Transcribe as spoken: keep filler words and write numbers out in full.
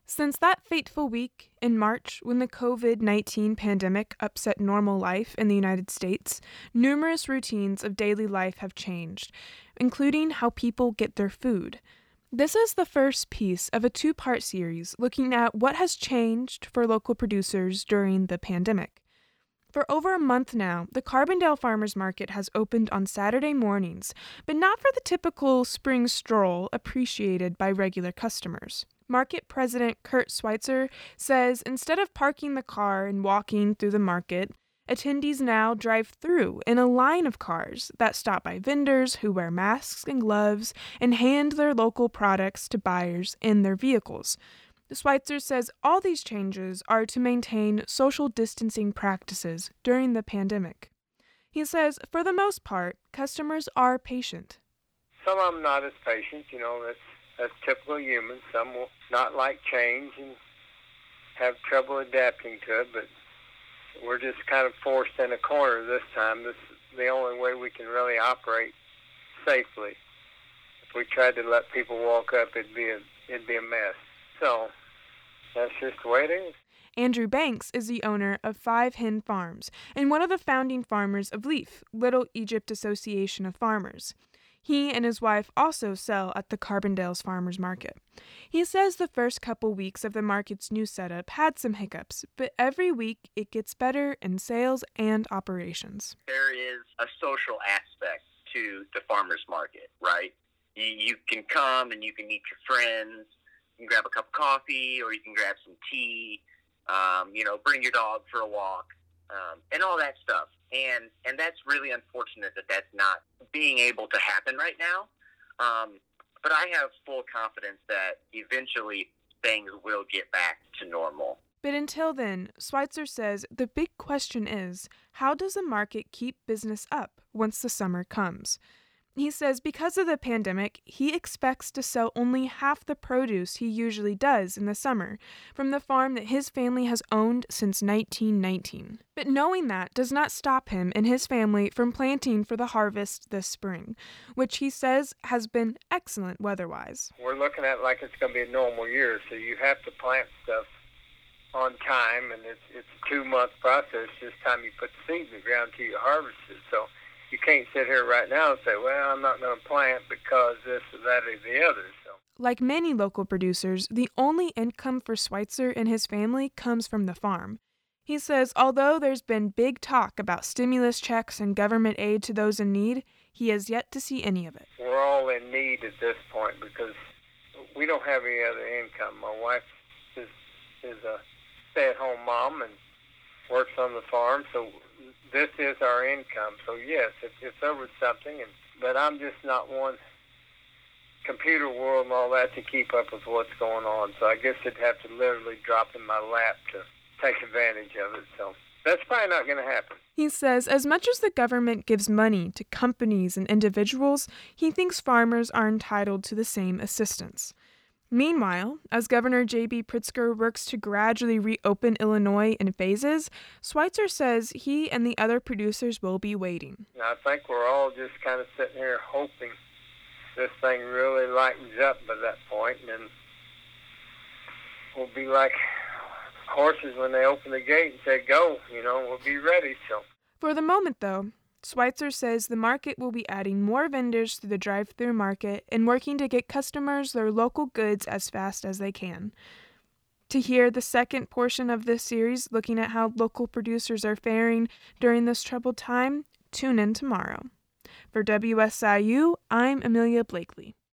Since that fateful week in March when the covid nineteen pandemic upset normal life in the United States, numerous routines of daily life have changed, including how people get their food. This is the first piece of a two-part series looking at what has changed for local producers during the pandemic. For over a month now, the Carbondale Farmers Market has opened on Saturday mornings, but not for the typical spring stroll appreciated by regular customers. Market President Kurt Schweitzer says instead of parking the car and walking through the market, attendees now drive through in a line of cars that stop by vendors who wear masks and gloves and hand their local products to buyers in their vehicles. Schweitzer says all these changes are to maintain social distancing practices during the pandemic. He says, for the most part, customers are patient. Some of them not as patient, you know, that's, that's typical humans. Some will not like change and have trouble adapting to it, but we're just kind of forced in a corner this time. This is the only way we can really operate safely. If we tried to let people walk up, it'd be a, it'd be a mess. So that's just the way it is. Andrew Banks is the owner of Five Hen Farms and one of the founding farmers of LEAF, Little Egypt Association of Farmers. He and his wife also sell at the Carbondale's Farmers Market. He says the first couple weeks of the market's new setup had some hiccups, but every week it gets better in sales and operations. There is a social aspect to the farmers market, right? You, you can come and you can meet your friends. You can grab a cup of coffee or you can grab some tea, um, you know, bring your dog for a walk, um, and all that stuff. And and that's really unfortunate that that's not being able to happen right now. Um, but I have full confidence that eventually things will get back to normal. But until then, Schweitzer says the big question is, how does the market keep business up once the summer comes? He says because of the pandemic, he expects to sell only half the produce he usually does in the summer from the farm that his family has owned since nineteen nineteen. But knowing that does not stop him and his family from planting for the harvest this spring, which he says has been excellent weather-wise. We're looking at it like it's going to be a normal year, so you have to plant stuff on time, and it's, it's a two-month process this time you put the seed in the ground till you harvest it. So you can't sit here right now and say, well, I'm not going to plant because this or that or the other. So, like many local producers, the only income for Schweitzer and his family comes from the farm. He says although there's been big talk about stimulus checks and government aid to those in need, he has yet to see any of it. We're all in need at this point because we don't have any other income. My wife is, is a stay-at-home mom and works on the farm, so this is our income. So yes, it, it's over something, and but I'm just not one computer world and all that to keep up with what's going on. So I guess it'd have to literally drop in my lap to take advantage of it. So that's probably not going to happen. He says as much as the government gives money to companies and individuals, he thinks farmers are entitled to the same assistance. Meanwhile, as Governor J B Pritzker works to gradually reopen Illinois in phases, Schweitzer says he and the other producers will be waiting. I think we're all just kind of sitting here hoping this thing really lightens up by that point, and then we'll be like horses when they open the gate and say, go, you know, we'll be ready. So, for the moment, though, Schweitzer says the market will be adding more vendors to the drive-through market and working to get customers their local goods as fast as they can. To hear the second portion of this series looking at how local producers are faring during this troubled time, tune in tomorrow. For W S I U, I'm Amelia Blakely.